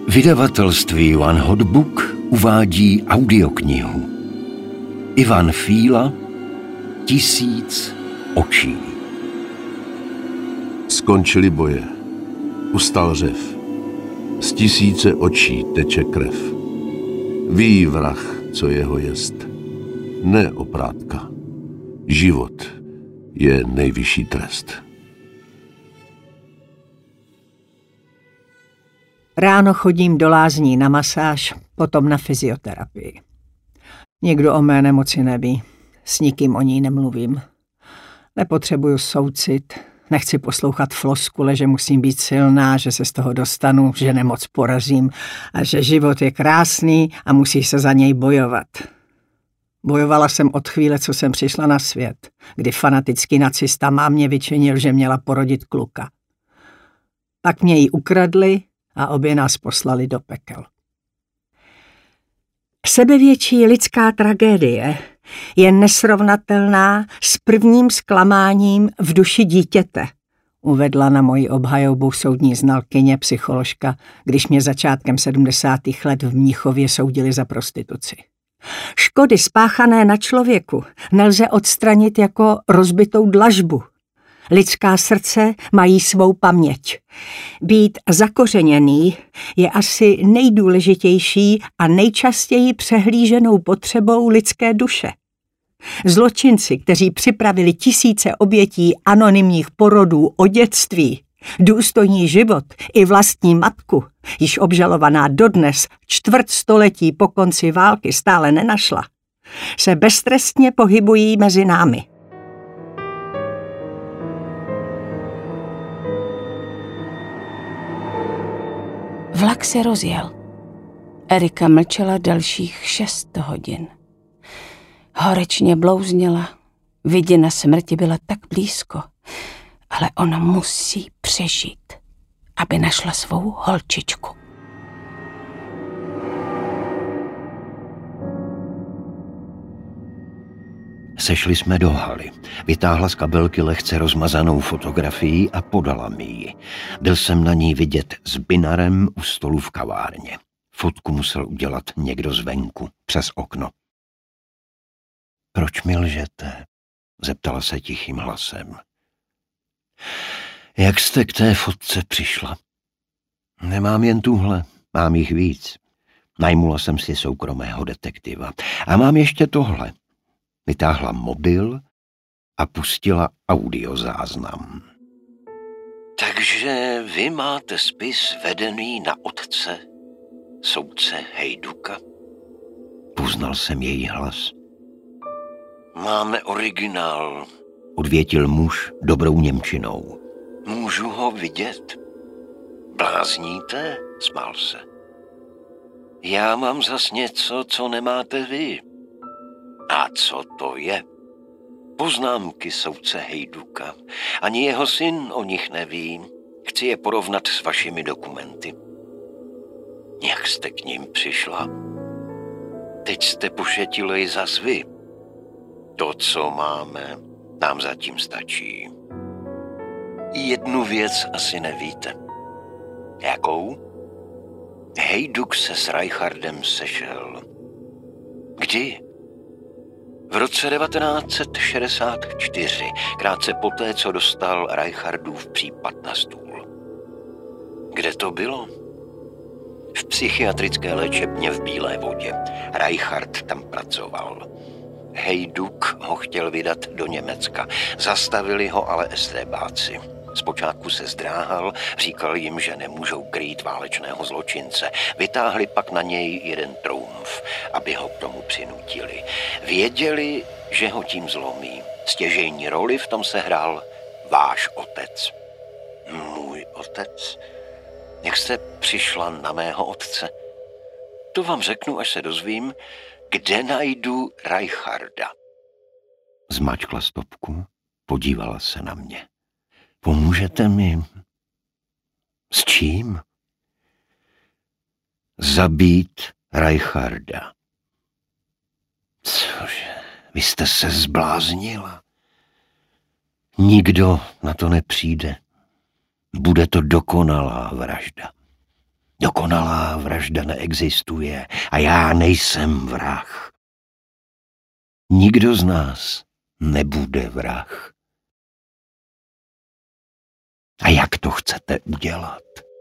Vydavatelství One Hot Book uvádí audioknihu Ivan Fíla 1000 očí. Skončily boje. Ustal řev. Z 1000 očí teče krev. Ví vrah, co jeho jest. Ne oprátka. Život je nejvyšší trest. Ráno chodím do lázní na masáž, potom na fyzioterapii. Nikdo o mé nemoci neví, s nikým o ní nemluvím. Nepotřebuju soucit, nechci poslouchat floskule, že musím být silná, že se z toho dostanu, že nemoc porazím a že život je krásný a musí se za něj bojovat. Bojovala jsem od chvíle, co jsem přišla na svět, kdy fanatický nacista mámě vyčinil, že měla porodit kluka. Pak mě ji ukradli a obě nás poslali do pekel. Sebevětší lidská tragédie je nesrovnatelná s prvním zklamáním v duši dítěte, uvedla na moji obhajobu soudní znalkyně, psycholožka, když mě začátkem 70. let v Mnichově soudili za prostituci. Škody spáchané na člověku nelze odstranit jako rozbitou dlažbu. Lidská srdce mají svou paměť. Být zakořeněný je asi nejdůležitější a nejčastěji přehlíženou potřebou lidské duše. Zločinci, kteří připravili tisíce obětí anonymních porodů o dětství, důstojný život i vlastní matku, již obžalovaná dodnes čtvrtstoletí po konci války stále nenašla, se beztrestně pohybují mezi námi. Vlak se rozjel. Erika mlčela dalších 6 hodin. Horečně blouzněla. Viděna smrti byla tak blízko, ale ona musí přežít, aby našla svou holčičku. Sešli jsme do haly. Vytáhla z kabelky lehce rozmazanou fotografii a podala mi ji. Byl jsem na ní vidět s binarem u stolu v kavárně. Fotku musel udělat někdo zvenku, přes okno. Proč mi lžete? Zeptala se tichým hlasem. Jak jste k té fotce přišla? Nemám jen tuhle, mám jich víc. Najmula jsem si soukromého detektiva. A mám ještě tohle. Vytáhla mobil a pustila audiozáznam. Takže vy máte spis vedený na otce, soudce Hejduka? Poznal jsem její hlas. Máme originál, odvětil muž dobrou němčinou. Můžu ho vidět? Blázníte? Smál se. Já mám zas něco, co nemáte vy. A co to je? Poznámky soudce Hejduka. Ani jeho syn o nich neví. Chci je porovnat s vašimi dokumenty. Jak jste k ním přišla? Teď jste pošetilej zas vy. To, co máme, nám zatím stačí. Jednu věc asi nevíte. Jakou? Hejduk se s Reichardem sešel. Kdy? V roce 1964, krátce poté, co dostal Reichardův případ na stůl. Kde to bylo? V psychiatrické léčebně v Bílé Vodě. Reichard tam pracoval. Hejduk ho chtěl vydat do Německa. Zastavili ho ale estébáci. Zpočátku se zdráhal, říkal jim, že nemůžou krýt válečného zločince. Vytáhli pak na něj jeden trumf, aby ho k tomu přinutili. Věděli, že ho tím zlomí. Stěžejní roli v tom sehrál váš otec. Můj otec? Jak jste přišla na mého otce? To vám řeknu, až se dozvím, kde najdu Reicharda. Zmačkla stopku, podívala se na mě. Pomůžete mi? S čím? Zabít Reicharda. Cože, vy jste se zbláznila? Nikdo na to nepřijde. Bude to dokonalá vražda. Dokonalá vražda neexistuje a já nejsem vrah. Nikdo z nás nebude vrah. A jak to chcete udělat?